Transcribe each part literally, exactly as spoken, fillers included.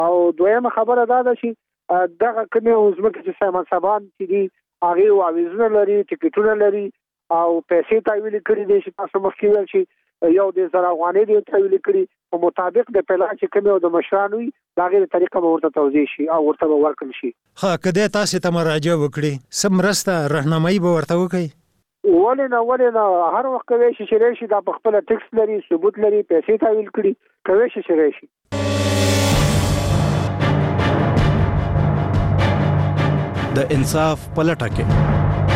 او دویمه خبره دا ده چې دغه کومې ځمکې چې سایمن صاحبان چې دي هغې واویزونه لري، ټکټونه لري او پیسې تحویل کړي دي چې تاسو مخکې ویل چې یو د زر افغانۍ دې تحویل کړي په مطابق د پلان چې کومې د مشرانو وي د هغې د طریقه به ورته توضیح شي او ورته به ورکړل شي. ښه که دی تاسې ته مراجعه وکړي څه مرسته رهنمایي به ورته وکړئ؟ ولې نه ولې نه هر وخت کوی شي چې راشي، دا په خپله ټکس لري، ثبوت لري، پیسې تحویل کړي، کوی شي چې راشي. د انصاف په لټه کې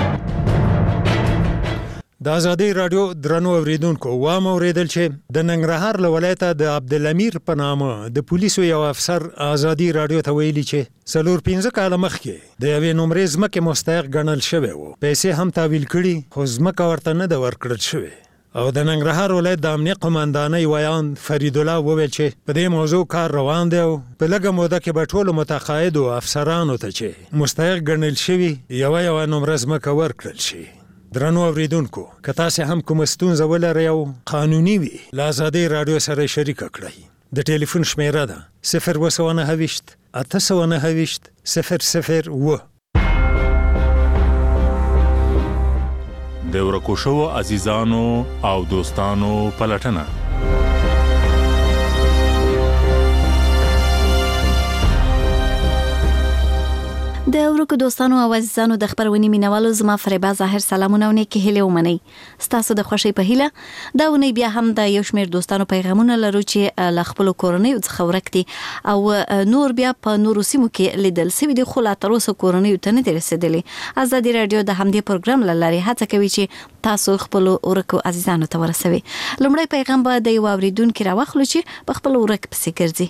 د ازادي رادیو درنو اوریدونکو وام اوریدل چې د ننګرهار له ولایته د عبدالامیر په نامه د پولیسو یو افسر ازادي رادیو ته ویلي چې څلور پنځه کاله مخکې د یوې نمرې ځمکې مستحق ګڼل شوی و، پیسې هم تحویل کړي خو ځمکه ورته نه ده ورکړل شوې. او د ننګرهار ولایت د امنیه قومندانۍ ویان فرید الله وویل چې په دې موضوع کار روان دی او په لږه موده کې به ټولو متقاعدو افسرانو ته چې مستحق ګڼل شوي یوه یوه نمره ځمکه ورکړل شي. درنو اوریدونکو که تاسې هم کومه ستونزه ولرئ او قانوني وي له ازادۍ رادیو سره شریکه کړئ. د ټلیفون شمیره ده صفر اوه سوه نهه ویشت اته سوه نهه ویشت صفر صفر اوه. د ورکو شوو عزیزانو او دوستانو پلټنه. د ورکو دوستانو او عزیزانو د خبرونې مینوالو زما فریبا ظاهر سلامونه او نیکې هیلې ومنئ. ستاسو د خوښۍ په هیله دا ونی بیا هم د یو شمېر دوستانو پیغامونه لرو چې له خپلو کورنیو څخه ورک دي او نور بیا په نورو سیمو کې لیدل سوي دي خو لا تر اوسه کورنیو ته نه دي رسېدلي. ازادي رادیو د همدې پروګرام له لارې هڅه کوي چې تاسو خپلو ورکو عزیزانو ته ورسوي. لومړی پیغام به د یو اوریدونکي راواخلو چې په خپل ورک پسې ګرځي.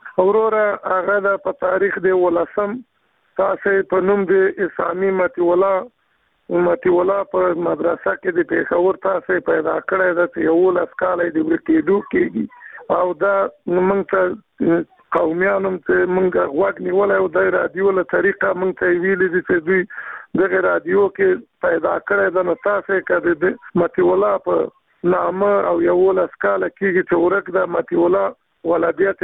وروره هغه د په تاریخ د ولسم تاسو په نوم د اسامي متي ولا متي ولا په مدرسه کې د پیښور تاسو پیدا کړی د یو لسکاله د ورکېدو کېږي او دا موږ ته قومیانو ته موږ غوږ نیولای او د رادیو له طریقه موږ ته ویلي دي چې دوی دغه رادیو کې پیدا کړی د نو تاسو کې د متي ولا په نامه او یو لسکاله کېږي چې ورک د متي ولا ولادت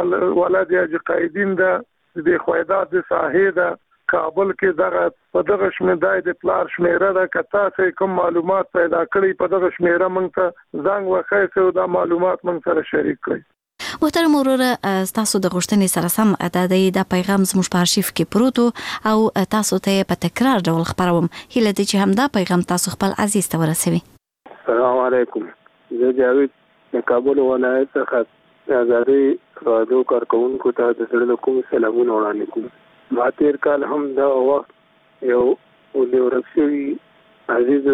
ولادت قائدین د د خویدات د ساحې د کابل کې دغه په دغه شمیدای د پلار شمیره د کتا سه کوم معلومات پیدا کړي په دغه شمیره مونږ ته زنګ وخایسه او دا معلومات مونږ سره شریک کړي. محترم وروره تاسو د غوښتنې سره سم د پیغام زموږ په ارشیف کې پروت او تاسو ته په تکرار ډول خبروم هیله دي چې همدا پیغام تاسو خپل عزیز ته ورسوي. السلام علیکم. زه جاوید د کابل ولایت څخه ازادي رادیو کارکونکو ته د زړه کوم سلامونه وړاندې کوم. ما تیر کال هم دا وخت یو ولې ورکشي عزیز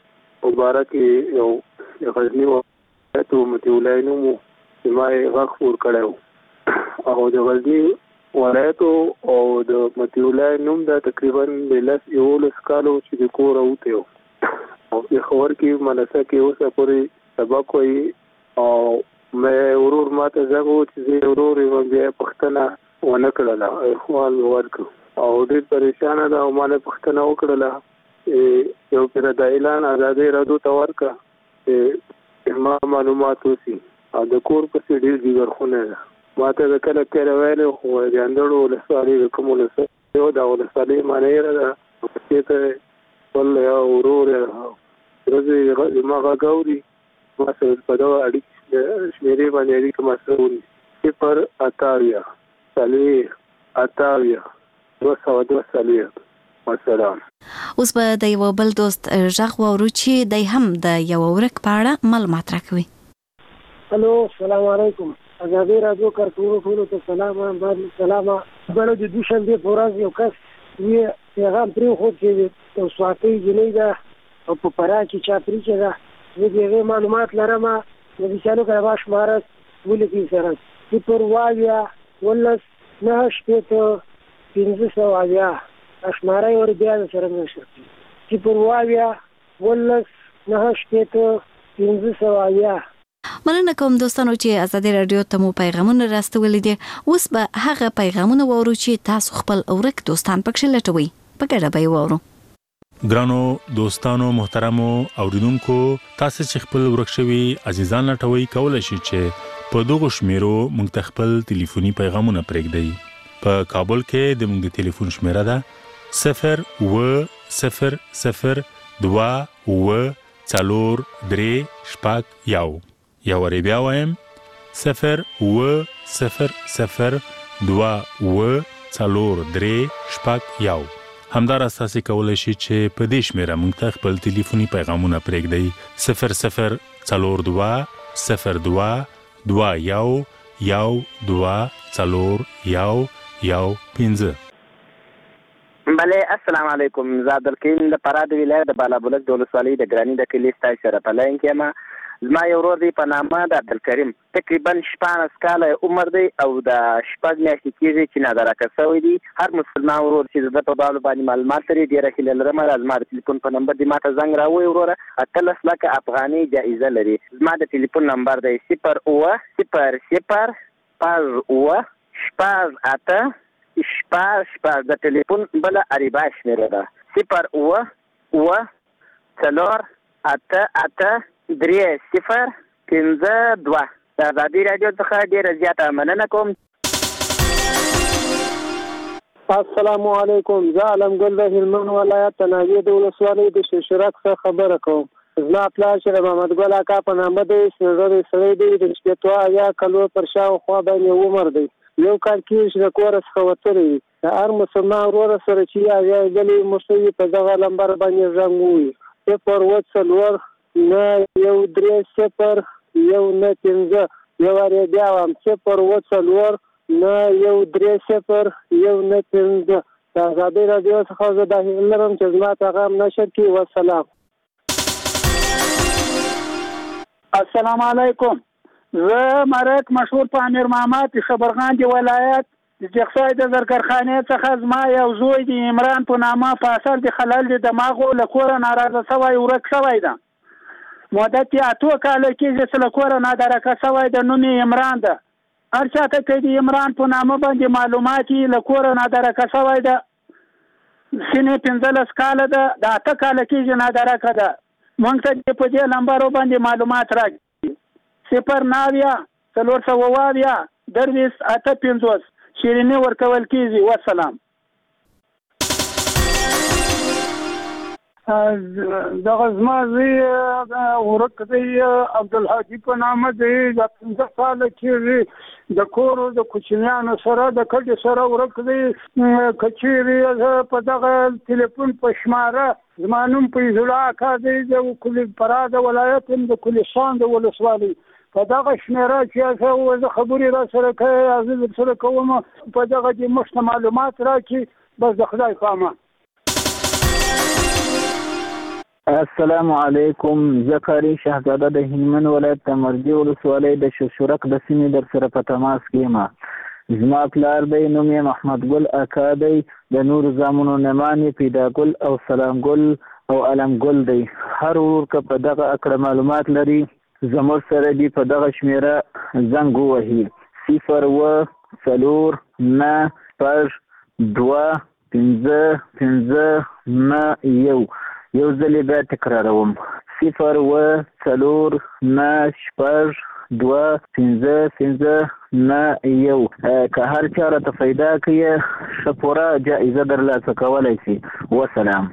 مبارک یو غزنی ولایت متولای نو ما یې غفور کړو او د غزنی ولایت او د متولای نوم دا تقریبا د لاس یو لس کالو چې د کور اوته او په خبر کې مناسه کې اوسه پورې سبق وي او مې ورور ماته زغو چې ورور یې بیا پښتنه ونه کړله اخوان ورکو او ډېر پریشان ده او مال پښتنه وکړله یو پر د اعلان ازادي رادیو ته ورکا ما معلومات وسی او د کور په سي ډېر دیګر خونه ده ماته د کله کله ویل خو د اندړو له ساري کوم له یو دا ول ساري معنی را چې ته ول یو ورور راځي ما غاوري ما سره په دا اړیک شمیرې باندې اړیکه مسؤل صفر اتاویا صالح اتاویا دو سوه دو صالح والسلام. اوس به د یو بل دوست ژغ وورو چې دی هم د یو ورک په اړه معلومات راکوي. الو السلام علیکم. ازادي رادیو کارکونکو ته سلام باندې سلام. بل د دوشنبه پورز یو کس یې پیغام پرې خو چې یو سواتی جنې ده او په پرا کې چاپری کې ده زه دې معلومات لرم د بشانو کله باش مارس ولې کې سره چې پر وایا ولس نه شپته پنځه سوه اویا اشماره ور بیا سره نشي چې پر وایا ولس نه شپته پنځه سوه اویا. مننه کوم دوستانو چې ازادي رادیو ته مو پیغامونه راستولې دي. اوس به هغه پیغامونه وورو چې تاسو خپل اورک دوستان پکښ لټوي په ګډه به وورو. ګرانو دوستانو محترمو اوریدونکو تاسو چې خپل ورکشوي عزیزان لټوي کولای شئ چې په دغه شمیرو موږ ته خپل ټلیفوني پیغامونه پرېږدئ. په کابل کې د موږ د ټلیفون شمیره ده صفر اوه صفر صفر دوه اوه څلور درې شپږ یو. یا وری بیا وایم صفر اوه صفر صفر دوه اوه څلور درې شپږ یو. همداراز تاسې کولی شئ چې په دې شمیره موږ ته خپل ټلیفوني پیغامونه پرېږدئ صفر صفر څلور دوه صفر دوه دوه یو یو دوه څلور یو یو پنځه. بله السلام علیکم. زه عبدالکریم د فراه د ولایت د بالابلوک د ولسوالۍ د ګراني د کلي ستاسو سره په لاین کې یم. زما یو ورور دی په نامه د عبدالکریم، تقریبا شپاړس کاله عمر دی او د شپږ میاشتې کېږي چې نادرکه شوی دی. هر مسلمان ورور چې د ده په باب باندې معلومات لري ډېره هیله لرم زما د ټلیفون په نمبر دې ما ته زنګ راووایي وروره. اتلس لکه افغانۍ جایزه لري. زما د ټلیفون نمبر دی صفر اوه صفر صفر شپږ اوه شپږ اته شپږ شپږ. د ټلیفون بله اریبا شمېره ده صفر اوه اوه څلور اته اته درې صفر پنځه دوه. د ازادي راډیو څخه ډېره زیاته مننه کوم. السلام علیکم. زه علمګل د هلمند ولایت تناوی د ولسوالۍ د شیرشرک څخه خبره کوم. زما پلار چې د محمد ګل اکا په نامه دی سپین سړی دی د شپېتو اویا کلو پر شاوخوا باندې عمر دی. یو کال کېږي چې د کوره څخه وتلی وي. د هر مسلمان وروره سره چې اویا ځلې موږ په دغه لمبر باندې زنګ ووایي صفر اوه څلور نه یو درې صفر یو نه پنځه. یو وارې بیا وایم صفر اوه څلور نه یو درې صفر یو نه پنځه. د ازادۍ راډیو څخه زه دا هیله لرم چې زما پیغام نشر کړي. والسلام. السلام علیکم. زه مرک مشهور په امیر محمد خبرغان دی ولایت د جغسای د زرګرخانې څخه زما یو زوی دی عمران په نامه په اثر د خلل د دماغو له کوره ناراضه شوی ورک شوی ده. مدت یې اتو کاله کېږي چې له کوره نادرکه شوی د نوم یې عمران ده. هر چاته چې د عمران په نامه باندې معلومات یې له کوره نادرکه شوی ده. سنې پنځلس کاله ده، د اته کاله کېږي نادرکه ده. موږ ته په دې لمبرو باندې معلومات راکړي صفر نه اویا څلور سوه اوه اویا درویشت اته پنځوس. شیریني ورکول کېږي. والسلام. دغه زما زوی ورک دی عبدالحاجي په نامه دی. د پنځه کاله کېږي د کور د کوچنیانو سره د کډې سره ورک دی. که چېرې زه په دغه ټلیفون په شماره زما نوم فیض الله اکا دی د کلي فراه د ولایت د کلستان د ولسوالۍ په دغه شمېره چې زه خبرې را سره کوي زه در سره کوم په دغه دې موږ ته معلومات راکړي. بس د خدای په امان. السلام علیکم. زه قاری شهزاده د هلمند ولایت د مرجې ولسوالۍ د شیرشرک د سیمې در سره په تماس کې یم. زما پلار دی نوم یې محمد ګل اکا دی. د نورو زامنو نمان یې پیدا ګل او سلام ګل او علم ګل دی. هر ورور که په دغه اکړه معلومات لري زموږ سره دي په دغه شمېره زنګ ووهي صفر اوه څلور نه شپږ دوه پنځه پنځه نه یو. یو ځل یې بیا تکراروم صفر اوه څلور نه شپږ دوه پنځه پنځه نه یو. که هر چا راته پیدا کړي ښه پوره جایزه درلاسه کولی شي. وسلام.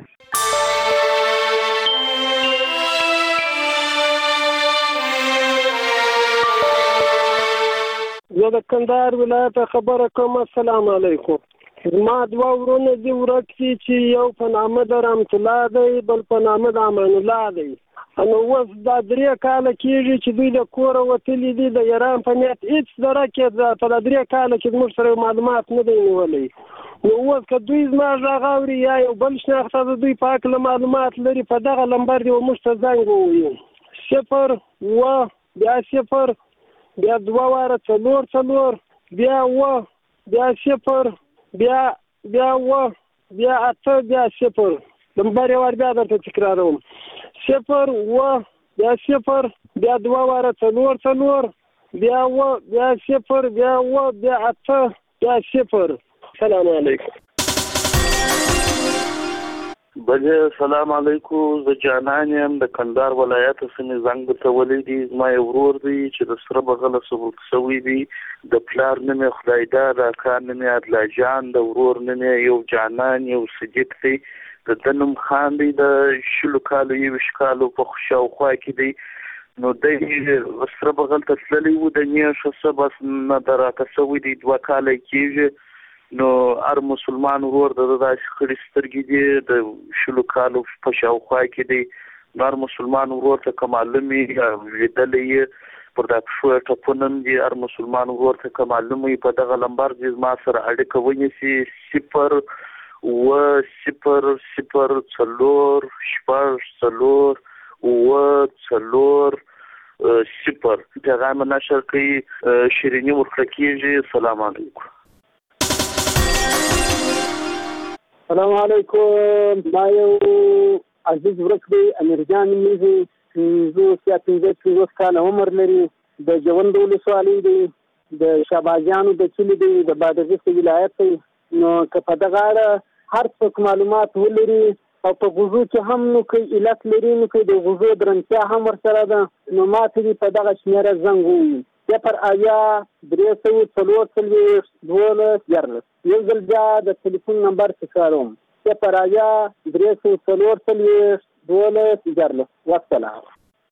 زه د کندهار ولایت خبره کوم. السلام علیکم. زما دوه ورونه دي ورک دي چې یو په نامه د رحمت الله دی بل په نامه د امان الله دی. نو اوس دا درې کاله کېږي چې دوی له کوره وتلي دي د ایران په نیت هېڅ درکې په دا درې کاله کې زموږ سره معلومات نه دی نیولی. نو اوس که دوی زما غږ اوري یا یو بل شناخته د دوی په هکله معلومات لري په دغه لمبر دې موږ ته زنګ ووایي صفر اوه بیا صفر بیا دوه واره څلور څلور بیا اوه بیا صفر بیا بیا اوه بیا اته بیا صفر. لمبر یې وار بیا درته تکراروم صفر اوه بیا صفر بیا دوه واره څلور څلور بیا اوه بیا صفر بیا اوه بیا اته بیا صفر. سلام علیکم. بله سلام علیکم. زه جانان یم د کندهار ولایت سیمې زنګ ته ولیدي. زما یو ورور دی چې د سره بغله ثبوت شوی دی. د پلار نوم یې خدایدار، د اکا نوم یې عدلا جان، د ورور نوم یې یو جانان یو صدیق دی. د ده نوم خان دی. د شلو کالو یویشت کالو په شاوخوا کې دی. نو دی سره بغل ته تللی و، د میاشتو څه بس نه د راته شوی دی، دوه کاله کېږي. نو هر مسلمان ورور د داسې خړې سترګې دي، د شلو کالو په شاوخوا کې دی. نو هر مسلمان ورور ته که معلوم یې لیدلی یې پر دا پښو یې ټپونه هم دي، هر مسلمان ورور ته که معلوم یې په دغه لمبر دې زما سره اړیکه ونیسي. صفر اووه صفر صفر څلور شپږ څلور اووه څلور صفر پیغام نشر کوي، شیریني ورکړه کېږي. سلام علیکم. السلام علیکم. ما یو عزیز ورک دی، امیر جان نومیږي، پنځوس یا پنځه پنځوس کاله عمر لري، د جوند ولسوالۍ دی، د شاباجانو د کلي دی، د بادغیس ولایت دی. نو که په دغه اړه هر څوک معلومات ولري او په غوزو کې هم نو که علت لري نو که د غوزو درنتیا هم ورسره ده، نو ما ته دې په دغه شمېره زنګ ووایي: صفر اویا درې سوه څلور څلوېښت دولس دیارلس. یو ځل بیا د ټلیفون نمبر تکراروم: صفر اویا درې سوه څلور څلوېښت دولس دیارلس. والسلام.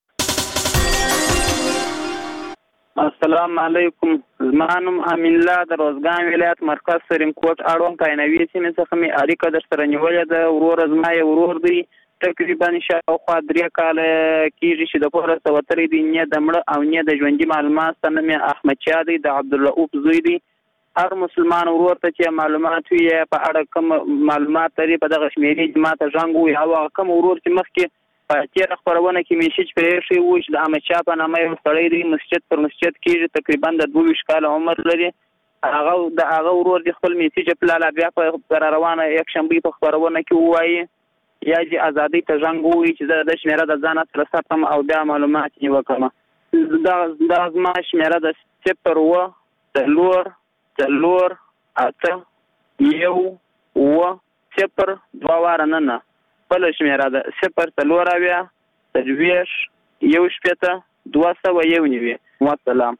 السلام علیکم. زما نوم امین الله د روزګان ولایت مرکز سرینکوټ اړوند کاینوي سیمې څخه مې اړیکه درسره نیولې ده. ورور زما یو ورور دی، تقریبا شاوخوا درې کاله کېږي چې د کوره څه وتلی دی. نه د مړه او نه د ژوندي معلومات ته. نوم یې احمدشاه دی، د عبدالرؤف زوی دی. هر مسلمان ورور ته چې معلومات وي په اړه کوم معلومات لري په دغه شمېرې چې ما ته زنګ ووایي. او هغه کوم ورور چې مخکې په تېره خپرونه کې میسیج پرې ایښی و چې د احمدشاه په نامه یو سړی دی، مسجد پر مسجد کېږي، تقریبا د دوه ویشت کاله عمر لري. هغه د هغه ورور د خپل میسیج پلاله بیا په را روانه یکشنبې په خپرونه کې ووایي یا چې ازادۍ ته زنګ ووایي چې زه د شمېره د ځانه سره ساتم او بیا معلومات یې وکړم. دا زما شمېره د صفر اووه څلور څلور اته یو اووه صفر دوه واره نه نه بله شمېره ده: صفر څلور اویا څلوېښت یو شپېته دوه سوه یو نوي. والسلام.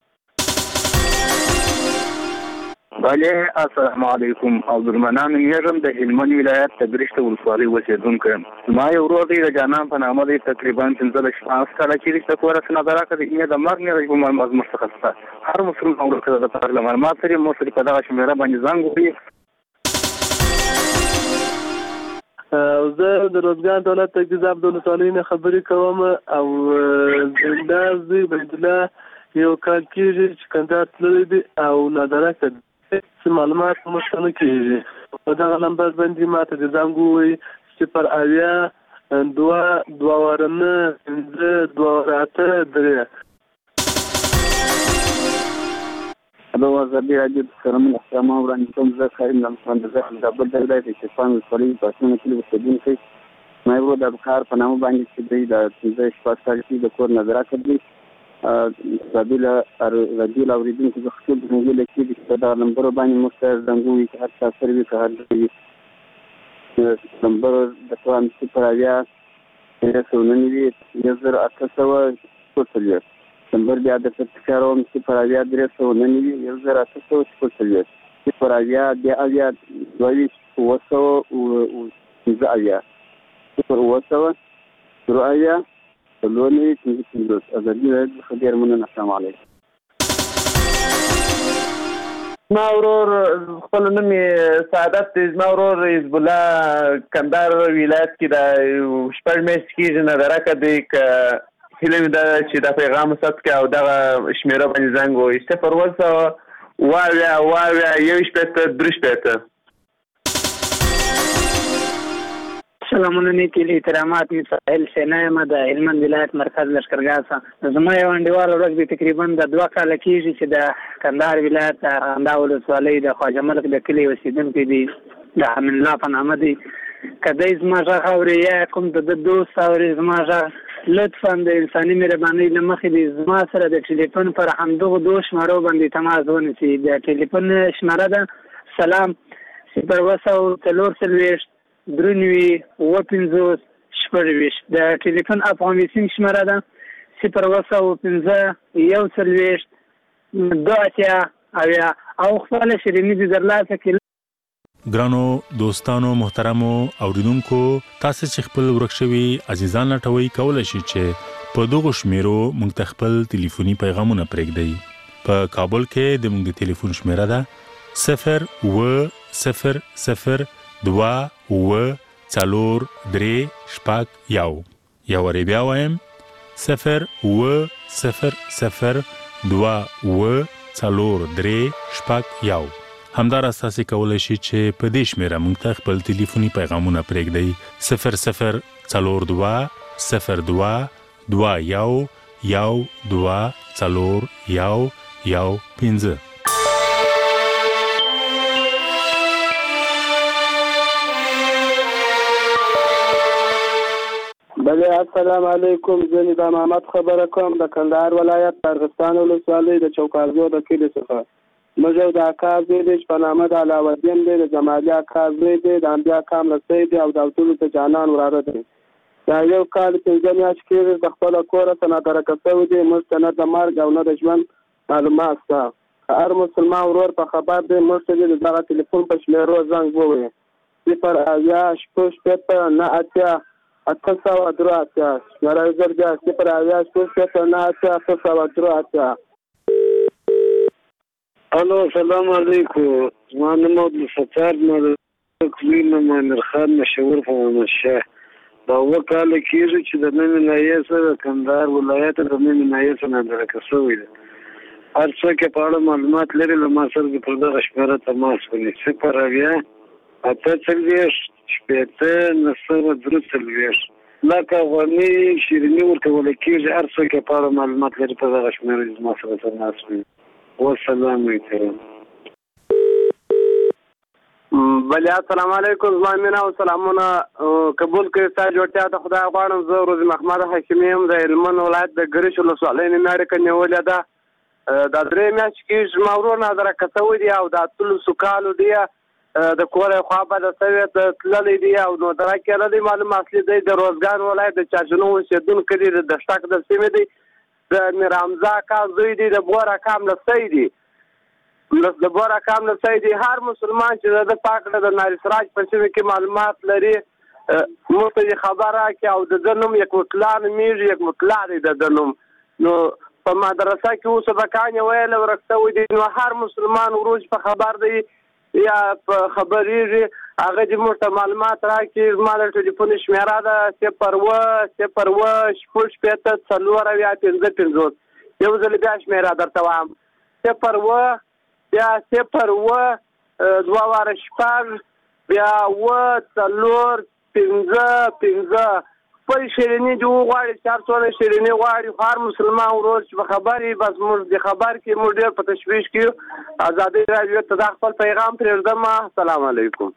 بله السلام علیکم. عبدالمنان نومیږم، د هلمند ولایت د برشته ولسوالۍ اوسېدونکی یم. زما یو ورور دی، د جانان په نامه دی، تقریبا پنځلس شپاړس کاله کېږي چې د کوره څه نظره کړې نه د مرګ نه په معلومات موږ څخه شته. هر مسلمان ورور ته د لپاره له معلومات لري، موږ سره په دغه شمېره باندې زنګ ووهي. زه د روزګان دولت تجهیز عبدالولسوالۍ نه خبرې کوم او دا زوی بیدالله یو کال کېږي چې کندهار تللی دی او نادره کړ څه معلومات موږ ته نه کېږي. په دغه نمبر باندې ما ته د زنګ ووایي: صفر اویا دوه دوه واره نه پنځه دوه واره اته درې. هلو ازادي راډیو د سلامونه احترام وړاندې کوم. زه کریم لمسان د زخم کابل د ولایت شیفان ولسوالۍ پاسونه کلي اوسېدونکی. ما یو ورور د ابوخار په نامه باندې چې دی د پنځه شپږ کال کې د کور نظره کړی. رادیو له اورېدونکو څخه ټول د موږ له کېږي چې په دغه نمبرو باندې موږ ته زنګ ووایي چې هر چا سره وي که هر ځای وي. نمبر د توان صفر اویا درې سوه نهه نوي یو زر اته سوه شپږ څلوېښت. نمبر بیا درته تکراروم: صفر اویا درې سوه نهه نوي یو زر اته سوه شپږ څلوېښت. صفر اویا بیا اویا دوه ویشت اووه سوه پنځه اویا. صفر اووه سوه شروع اویا څلور نوي پنځه پنځوس. ازادي راډیو څخه ډېر مننه. السلام علیکم. زما ورور خپل نوم یې سعادت دی. زما ورور حزب الله کندهار ولایت کې د شپږ میاشتې کېږي نظره کړی. که هیله مې ده چې دا پیغام ثبت کړي او دغه شمېره باندې زنګ ووایي: صفر اووه سوه اووه اویا اووه اویا یو شپېته درې شپېته. سلامونه نیکي احترامات. مې ساحل سینا یم د هلمند ولایت مرکز لښکرګاه څخه. زما یو انډیوال ورک دی، تقریبا د دوه کاله کېږي چې د کندهار ولایت د ارغنداو ولسوالۍ د خواجه ملک د کلي اوسېدونکی دی، د امین الله په نامه دی. که دی زما غږ اوري یا کوم د ده دوست اوري زما غږ، لطفا د انساني مهربانۍ له مخې دی زما سره د ټلیفون پر همدغو دوه شمارو باندې تماس ونیسي. د ټلیفون شماره ده: سلام صفر اووه سوه څلور څلوېښت درنوي و پنځوس شپږویشت. د ټلیفون افغان ویسینګ شماره ده صفر اوه سوه پنځه یو څلوېښت دوه اتیا اویا او خپله شیریني دې درلاسه کړي. ګرانو دوستانو محترمو اوریدونکو، تاسو چې خپل ورک شوي عزیزان لټوي کولای شئ چې په دغه شمیرو موږ ته خپل ټلیفوني پیغامونه پرېږدئ. په کابل کې د موږ د ټلیفون شمیره ده صفر اوه صفر صفر دوه اوه څلور درې شپږ یو. یو وارې بیا وایم صفر اوه صفر صفر دوه اوه څلور درې شپږ یو. همداراز تاسو کولای شئ چې په دې شمیره موږ ته خپل ټلیفوني پیغامونه پرېږدئ صفر صفر څلور دوه صفر دوه دوه یو یو دوه څلور یو یو پنځه. بله السلام علیکم. زه نظام محمد خبره کوم د کندهار ولایت ارغستان ولسوالۍ د چوکازو د کلي څخه. موږ یو د اکا زوی دی چې په نامه د علاوالدین دی، د جمالي اکا زوی دی، د انبیا کام رسی دی او د ټولو ته جانان وراره دی. دا یو کال پنځه میاشتې کېږي د خپله کوره څه نادرکه شوی دی. موږ ته نه د مرګ او نه د ژوند معلومات شته. که هر مسلمان ورور په خبر دی موږ ته د دغه ټلیفون په شمېرو زنګ ووایي صفر اویا شپږ شپېته نه اتیا اته سوه درې اتیا. شمېره یې زر بیا صفر اویا شپږ شپېته نه اتیا اته سوه درې اتیا. الو سلام علیکم. زما نوم عبدالستار ملک نوم امیر خان مشهور په محمد شاه. دا اووه کاله کېږي چې د نومې ناحیې سره د کندهار ولایت د نومې ناحیې څخه نادرکه شوی دی. هر څوک یې په اړه معلومات لري له ما سره د پر دغه شمېره تماس ونیسي صفر اویا اته څلوېښت شپېته نه سوه درې څلوېښت. لکه افغاني شیریني ورکولی کېږي. هر څوک یې په اړه معلومات لري په دغه شمېره زما سره تماس ونیسي. والسلام علیکم. بله السلام علیکم. زما مینه او سلامونه قبول کړئ. ستا جوړتیا ته خدای غواړم. زه روزي محمد حکیمي یم د هلمند ولایت د ګرش ولسوالۍ نه اړیکه نیولې ده. دا درې میاشتې کېږي زما ورور نادرکه شوی دی او دا اتلسو کالو دی. د کور خوا بده شوې ته تللی دی او نو درکې نه دی معلوم اصلي دی د روزګان ولایت د چارچنو اوسېدونکی دی د دشتاق د سیمې دی. د میر حمزه اکا زوی دی د بور اکا ملسی دی د بور اکا ملسی دی. هر مسلمان چې د پاک د ناری سراج په سیمه کې معلومات لري موږ ته خبر راکړي او د ده نوم یک مطلع نومیږي. یک مطلع دی د ده نوم. نو په مدرسه کې اوس سبقان یې ویل ورک شوی دی. نو هر مسلمان وروج په خبر دی یا په خبرېږي هغه دې موږ ته معلومات راکړي. زما د ټلیفون شمېره ده صفر اوه صفر اوه شپږ شپېته څلور اویا پنځه پنځوس. یو ځل بیا شمېره درته وایم صفر اوه بیا صفر اوه دوه واره شپږ بیا اوه څلور پنځه پنځه. خپل شیریني دې وغواړي چې هر څونه شیریني غواړي. هر مسلمان ورور چې په خبر وي بس موږ د خبر کې موږ ډېر په تشویش کې ازادي راډیو ته دا خپل پیغام پرېږدم. السلام علیکم.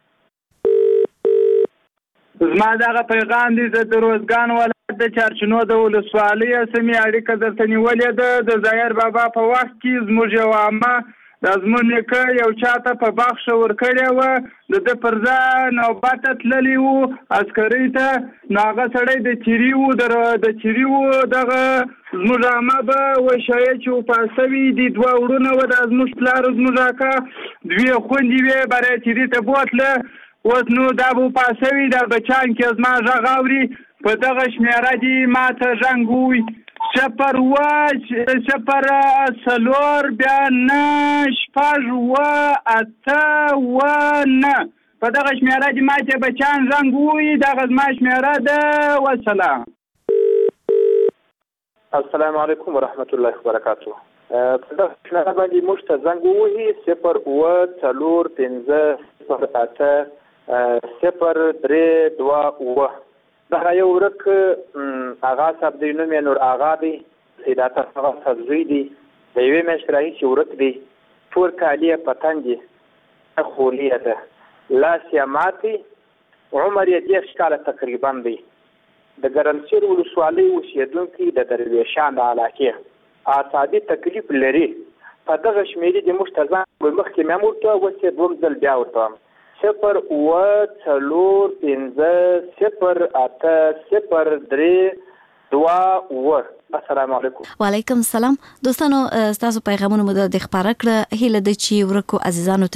زما دغه پیغام دی د روزګان ولایت د چارچنو د ولسوالۍ سیمې اړیکه درته نیولې ده. د ظاهر بابا په وخت کې زموږ یو عامه دا زموږ نیکه یو چاته په بخښه ورکړې وه د ده پر ځای نوبته تللی و عسکرۍ ته. نو هغه سړی د چیري و د چیري و دغه زموږ عامه به وشایه چې وفات شوي دي. دوه وروڼه وه دا زموږ پلار زموږ اکا دوې خویندې وې برای چیري ته بوتله. اوس نو دا به وفات شوي دا بچیان کې زما غږ اوري په دغه شمېره دې ما ته زنګ ووایي صفر اوه صفر څلور بیا نه شپږ اوه اته اوه نه. په دغه شمېره دې ما ته بچیان زنګ ووایي. دغه زما شمېره ده. والسلام. السلام علیکم ورحمت الله وبرکاتو. په دغه شمېره باندې موږ ته زنګ ووهي صفر اوه څلور پنځه صفر اته صفر درې دوه اوه. دغه یو ورک اغا صاحب دی نوم یې نور اغا دی. سیدات اغا صاحب زوی دی. د یوې میاشتې راهیسې ورک دی. ټول کالي یې په تن دي. خولي یې ده. لاس یې ماتې. عمر یې دېرش کاله تقریبا دی. د ګرمسیر ولسوالۍ اوسېدونکی د درویشان د علاقې اعصابي تکلیف لري. په دغه شمېرې د موږ ته ځان مخکې مې هم ورته اوس یې دوم ځل بیا ورته وایم صفر اوه څلور پنځه صفر اته صفر درې دوه اوه. السلام علیکم. وعلیکم السلام. دوستانو تاسو پیغامونه مو د خبره کړه هله د چی ورکو عزیزانو